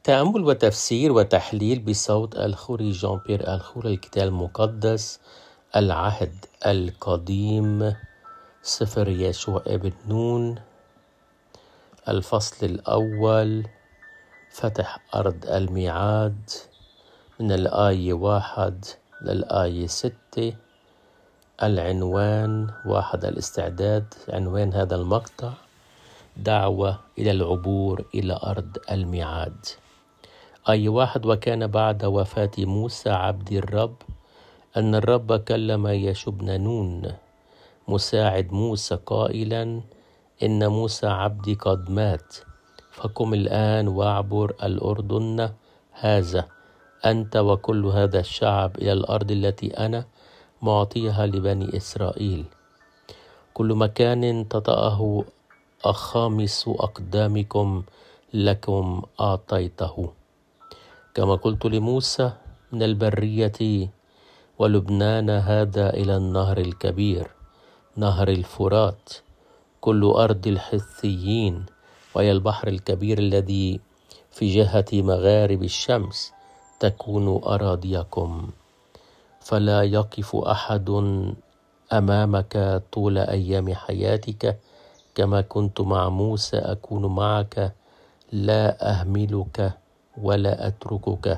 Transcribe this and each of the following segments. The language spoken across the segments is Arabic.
تأمل وتفسير وتحليل بصوت الخوري جان بيير الخوري، الكتاب المقدس، العهد القديم، سفر يشوع ابن نون، الفصل الأول، فتح أرض الميعاد، من الآية 1 للآية 6. العنوان 1، الاستعداد. عنوان هذا المقطع: دعوة إلى العبور إلى أرض الميعاد. آية 1: وكان بعد وفاة موسى عبد الرب أن الرب كلم يشوع بن نون مساعد موسى قائلا: إن موسى عبدي قد مات، فقم الآن واعبر الأردن هذا أنت وكل هذا الشعب إلى الأرض التي أنا معطيها لبني إسرائيل. كل مكان تطأه أخامس أقدامكم لكم أعطيته، كما قلت لموسى من البرية ولبنان هذا إلى النهر الكبير نهر الفرات، كل أرض الحثيين، وإلى البحر الكبير الذي في جهة مغارب الشمس تكون أراضيكم. فلا يقف أحد أمامك طول أيام حياتك، كما كنت مع موسى أكون معك، لا أهملك ولا أتركك.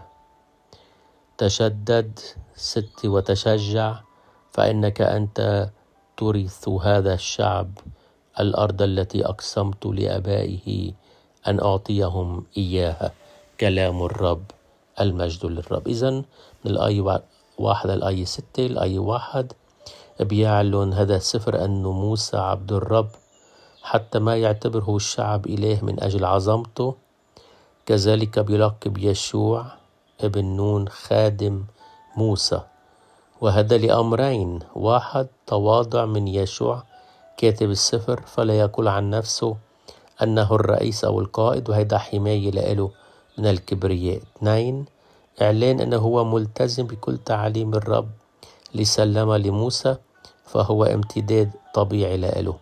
تشدد 6 وتشجع، فإنك أنت تورث هذا الشعب الأرض التي أقسمت لآبائه أن أعطيهم إياها. كلام الرب، المجد للرب. إذن من الآية 1 للآية 6. الآية 1 بيعلن هذا السفر أن موسى عبد الرب حتى ما يعتبره الشعب إله من أجل عظمته. كذلك بيلقب يشوع ابن نون خادم موسى، وهذا لأمرين: 1، تواضع من يشوع كاتب السفر، فلا يقول عن نفسه أنه الرئيس أو القائد، وهذا حماية له من الكبرياء. 2، إعلان أنه هو ملتزم بكل تعاليم الرب لسلم لموسى، فهو امتداد طبيعي له.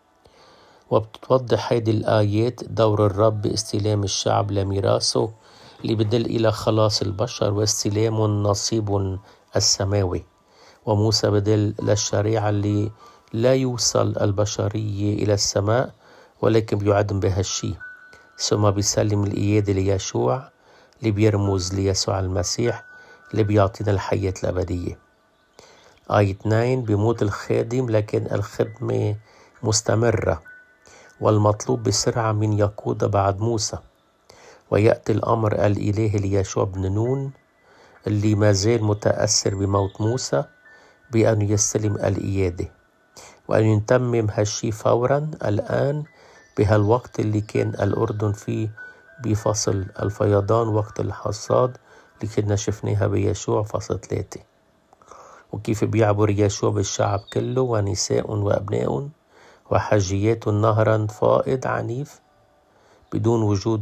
وبتوضح هذه الآيات دور الرب باستلام الشعب لميراثه اللي بدل إلى خلاص البشر واستلام النصيب السماوي، وموسى بدل للشريعة اللي لا يوصل البشرية إلى السماء ولكن بيعدم بها الشيء، ثم بيسلم الإيادة ليشوع اللي بيرمز ليسوع المسيح اللي بيعطينا الحياة الأبدية. آية 2: بموت الخادم لكن الخدمة مستمرة، والمطلوب بسرعة من يقود بعد موسى. ويأتي الأمر الإلهي ليشوع بن نون اللي ما زال متأثر بموت موسى بأن يستلم الإيادة وأن يتمم هالشي فورا الآن، بهالوقت اللي كان الأردن فيه بفصل الفيضان، وقت الحصاد اللي كنا شفناها بيشوع فصل 3، وكيف بيعبر يشوع بالشعب كله ونساء وأبناء وحجيات نهرا فائض عنيف بدون وجود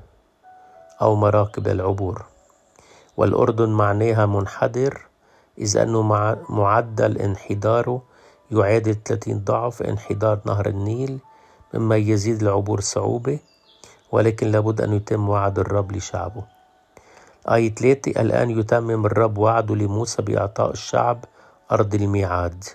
أو مراكب العبور. والأردن معناها منحدر، إذ أنه معدل انحداره يعادل 30 ضعف انحدار نهر النيل، مما يزيد العبور صعوبة، ولكن لابد أن يتم وعد الرب لشعبه. آية 3: الآن يتمم الرب وعده لموسى بإعطاء الشعب أرض الميعاد،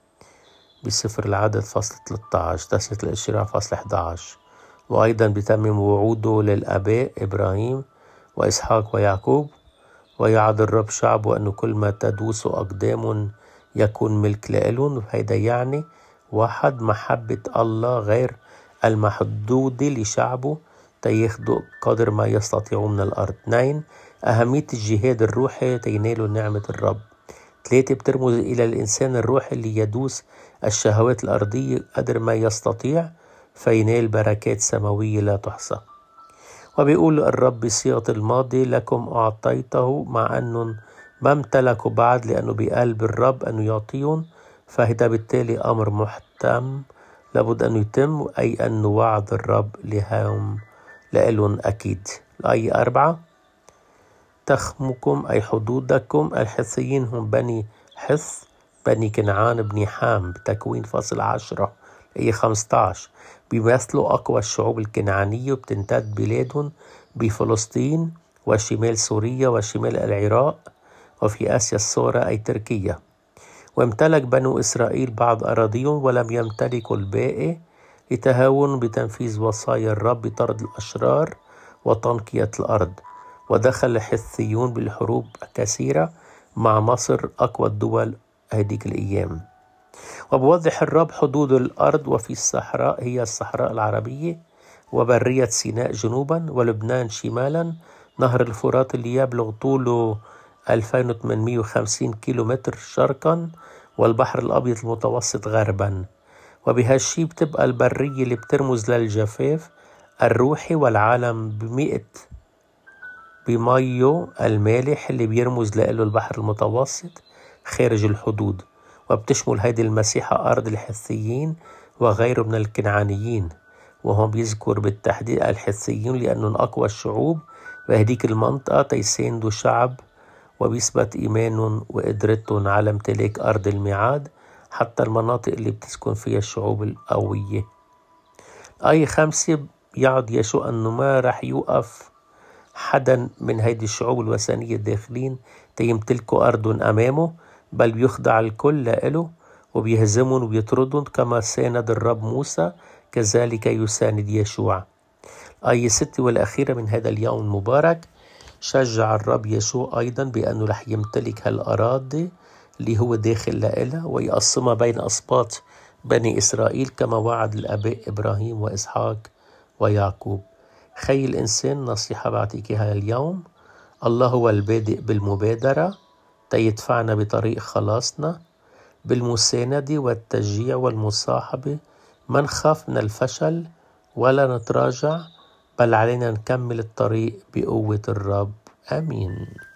بسفر العدد فصل 13، تسمية الإشراع فصل 11. وأيضا بيتمم وعوده للآباء إبراهيم وإسحاق ويعقوب، ويعد الرب شعبه أنه كل ما تدوس أقدام يكون ملك لإلهم. هذا يعني 1، محبة الله غير المحدودة لشعبه تياخدوا قدر ما يستطيعون من الأرض. 2، أهمية الجهاد الروحي تينالوا نعمة الرب. 3، بترمز إلى الإنسان الروحي اللي يدوس الشهوات الأرضية قدر ما يستطيع فينال بركات سماوية لا تحصى. وبيقول الرب بصيغة الماضي: لكم أعطيته، مع أنهم ما امتلكوا بعد، لأنه بقلب الرب أنه يعطيهم، فهذا بالتالي أمر محتم لابد أن يتم، أي أن وعد الرب لهم أكيد. الآية 4: تخمكم أي حدودكم. الحثيين هم بني حث بني كنعان بني حام، بتكوين فصل 10 آية 15. بيمثلوا أقوى الشعوب الكنعانية، وبتمتد بلادهم بفلسطين وشمال سوريا وشمال العراق وفي آسيا الصغرى أي تركيا. وامتلك بنو إسرائيل بعض أراضيهم ولم يمتلكوا الباقي لتهاون بتنفيذ وصايا الرب بطرد الأشرار وتنقية الأرض. ودخل الحثيون بالحروب كثيرة مع مصر أقوى الدول هذيك الأيام. وبوضح الرب حدود الأرض، وفي الصحراء هي الصحراء العربية، وبرية سيناء جنوبا، ولبنان شمالا، نهر الفرات اللي يبلغ طوله 2850 كيلومتر شرقا، والبحر الأبيض المتوسط غربا. وبهالشي بتبقى البرية اللي بترمز للجفاف الروحي، والعالم بميه المالح اللي بيرمز له البحر المتوسط خارج الحدود. وبتشمل هيدي المسيحة أرض الحثيين وغيره من الكنعانيين، وهم بيذكر بالتحديد الحثيين لأنهم أقوى الشعوب بهديك المنطقة تيساندوا شعب، وبيثبت إيمانهم وقدرتهم على امتلاك أرض الميعاد حتى المناطق اللي بتسكن فيها الشعوب القوية. آية 5 يعد يشوع أنه ما رح يوقف حدا من هيدي الشعوب الوثنية الداخلين تيمتلكوا أرضهم أمامه، بل بيخضع الكل له وبيهزمهم وبيطردهم كما ساند الرب موسى، كذلك يساند يشوع. آية 6 والأخيرة من هذا اليوم المبارك، شجع الرب يشوع أيضا بأنه رح يمتلك هالأراضي اللي هو داخل لها ويقسمها بين أسباط بني إسرائيل كما وعد الآباء إبراهيم وإسحاق ويعقوب. خي الإنسان، نصيحة بعطيك إياها اليوم: الله هو البادئ بالمبادرة تيدفعنا بطريق خلاصنا، بالمساندة والتشجيع والمصاحبة. ما نخاف من الفشل ولا نتراجع، بل علينا نكمل الطريق بقوة الرب. آمين.